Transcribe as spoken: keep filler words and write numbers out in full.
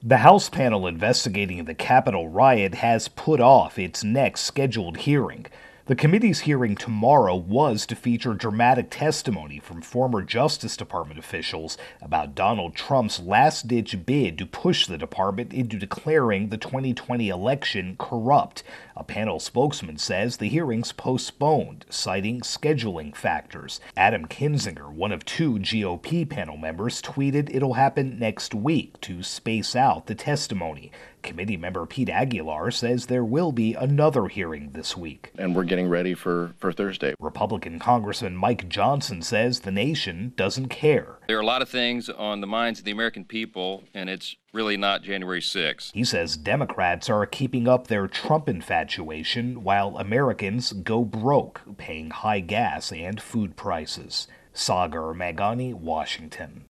The House panel investigating the Capitol riot has put off its next scheduled hearing. The committee's hearing tomorrow was to feature dramatic testimony from former Justice Department officials about Donald Trump's last-ditch bid to push the department into declaring the twenty twenty election corrupt. A panel spokesman says the hearing's postponed, citing scheduling factors. Adam Kinzinger, one of two G O P panel members, tweeted it'll happen next week to space out the testimony. Committee member Pete Aguilar says there will be another hearing this week. And we're getting ready for, for Thursday. Republican Congressman Mike Johnson says the nation doesn't care. There are a lot of things on the minds of the American people, and it's really not January sixth. He says Democrats are keeping up their Trump infatuation while Americans go broke, paying high gas and food prices. Sagar Meghani, Washington.